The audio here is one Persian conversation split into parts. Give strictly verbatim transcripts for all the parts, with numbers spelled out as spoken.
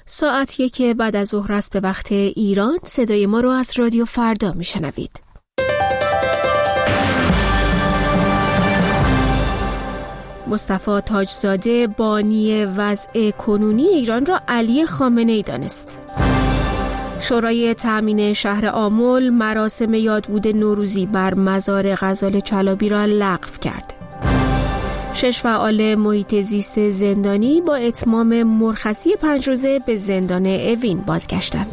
ساعت یک بعد از ظهر است به وقت ایران. صدای ما رو از رادیو فردا میشنوید. مصطفی تاجزاده بانی وضع کنونی ایران را علی خامنه‌ای دانست. شورای تأمین شهر آمل مراسم یادبود نوروزی بر مزار غزال چلابی را لغو کرد. شش فعال محیط زیست زندانی با اتمام مرخصی پنج روزه به زندان اوین بازگشتند.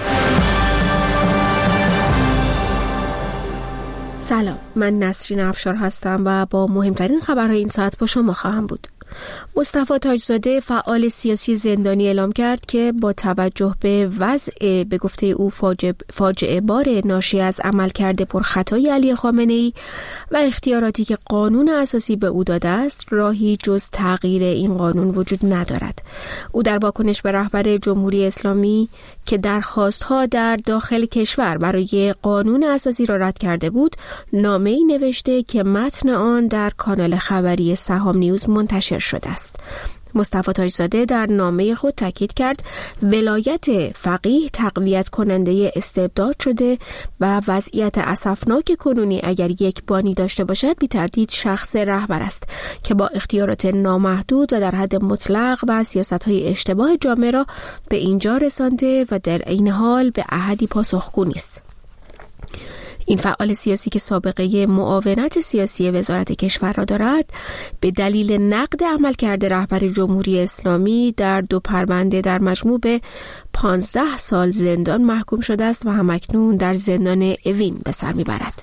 سلام، من نسرین افشار هستم و با مهمترین خبرهای این ساعت با شما خواهم بود. مصطفی تاجزاده فعال سیاسی زندانی اعلام کرد که با توجه به وضع به گفته او فاجعه بار ناشی از عملکرد پرخطای علی خامنه‌ای و اختیاراتی که قانون اساسی به او داده است، راهی جز تغییر این قانون وجود ندارد. او در واکنش به رهبر جمهوری اسلامی که درخواست‌ها در داخل کشور برای قانون اساسی را رد کرده بود، نامه‌ای نوشته که متن آن در کانال خبری سهام نیوز منتشر شده است. مصطفی تاجزاده در نامه خود تاکید کرد ولایت فقیه تقویت کننده استبداد شده و وضعیت اسفناک کنونی اگر یک بانی داشته باشد بی تردید شخص رهبر است که با اختیارات نامحدود و در حد مطلق و سیاست‌های اشتباه جامعه را به اینجا رسانده و در این حال به احدی پاسخگو نیست. این فعال سیاسی که سابقه معاونت سیاسی وزارت کشور را دارد، به دلیل نقد عملکرد رهبر جمهوری اسلامی در دو پرونده در مجموع به پانزده سال زندان محکوم شده است و همکنون در زندان اوین به سر میبرد.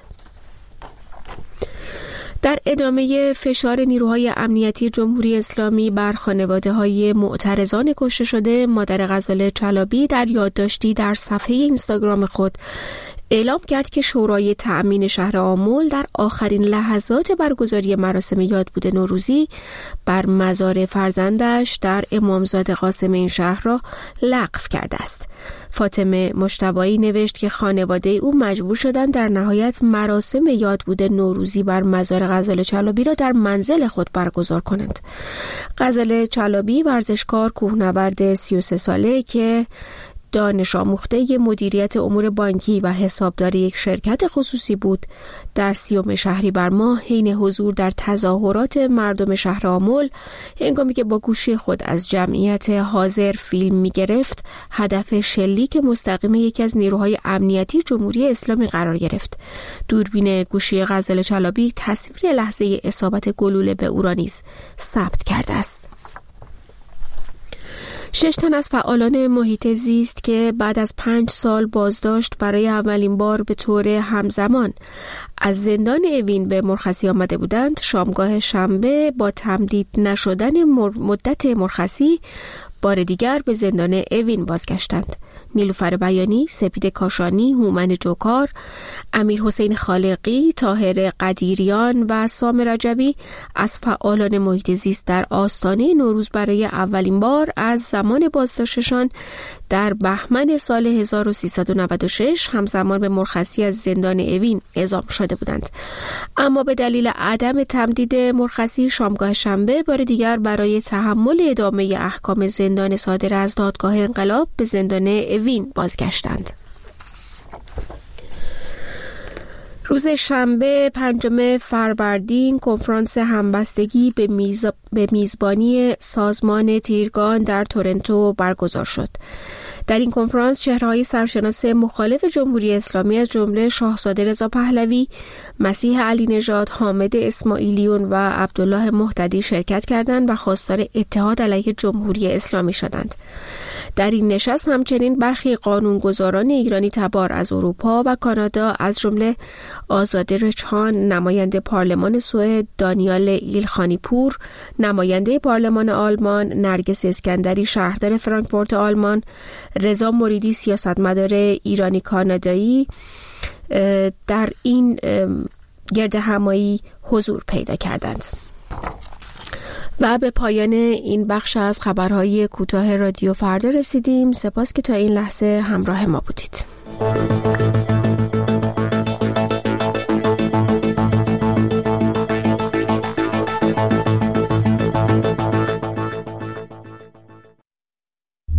در ادامه فشار نیروهای امنیتی جمهوری اسلامی بر خانواده‌های معترضان کشته شده، مادر غزال چلابی در یادداشتی در صفحه اینستاگرام خود اعلام کرد که شورای تأمین شهر آمل در آخرین لحظات برگزاری مراسم یادبود نوروزی بر مزار فرزندش در امامزاده قاسم این شهر را لغو کرده است. فاطمه مجتبایی نوشت که خانواده او مجبور شدند در نهایت مراسم یادبود نوروزی بر مزار غزال چلابی را در منزل خود برگزار کنند. غزال چلابی ورزشکار کوهنورد سی و سه ساله که دانش آموخته مدیریت امور بانکی و حسابداری یک شرکت خصوصی بود، در سیوم شهریور ماه حین حضور در تظاهرات مردم شهر آمل هنگامی که با گوشی خود از جمعیت حاضر فیلم می گرفت، هدف شلیک مستقیم یکی از نیروهای امنیتی جمهوری اسلامی قرار گرفت. دوربین گوشی غزال چلابی تصویر لحظه اصابت گلوله به او را نیز ثبت کرده است. شش تن از فعالان محیط زیست که بعد از پنج سال بازداشت برای اولین بار به طور همزمان از زندان اوین به مرخصی آمده بودند، شامگاه شنبه با تمدید نشدن مدت مرخصی بار دیگر به زندان اوین بازگشتند. نیلوفر بیانی، سپید کاشانی، هومن جوکار، امیر حسین خالقی، طاهر قدیریان و سام رجبی از فعالان محیط زیست در آستانه نوروز برای اولین بار از زمان بازداشتشان در بهمن سال هزار و سیصد و نود و شش همزمان به مرخصی از زندان اوین اعزام شده بودند. اما به دلیل عدم تمدید مرخصی، شامگاه شنبه بار دیگر برای تحمل ادامه احکام زندان صادر از دادگاه انقلاب به زندان اوین بازگشتند. روز شنبه پنجم فروردین کنفرانس همبستگی به, میز... به میزبانی سازمان تیرگان در تورنتو برگزار شد. در این کنفرانس چهره‌های سرشناس مخالف جمهوری اسلامی از جمله شاهزاده رضا پهلوی، مسیح علی نژاد، حامد اسماعیلیون و عبدالله مهتدی شرکت کردند و خواستار اتحاد علیه جمهوری اسلامی شدند. در این نشست همچنین برخی قانونگذاران ایرانی تبار از اروپا و کانادا از جمله آزاده رچهان، نماینده پارلمان سوئد، دانیال ایلخانی پور، نماینده پارلمان آلمان، نرگس اسکندری شهردار فرانکفورت آلمان، رضا مریدی سیاستمدار ایرانی کانادایی در این گرد همایی حضور پیدا کردند. و به پایان این بخش از خبرهای کوتاه رادیو فردا رسیدیم. سپاس که تا این لحظه همراه ما بودید.